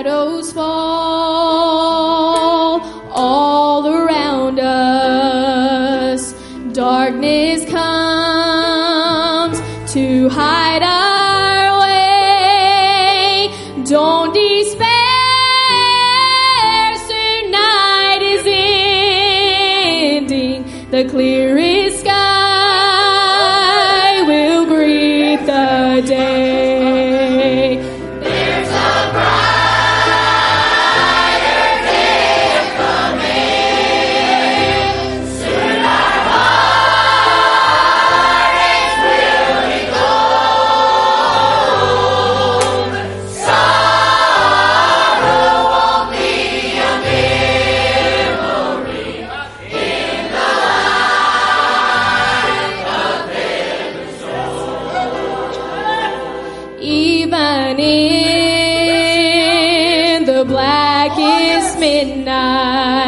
shadows fall all around us, darkness comes to hide our way. Don't despair, soon night is ending. The clearest sky will greet the day. There's a brighter day coming. Soon our heartaches will be gone. Sorrow won't be a memory in the life of heaven's soul. Even in the blackest midnight,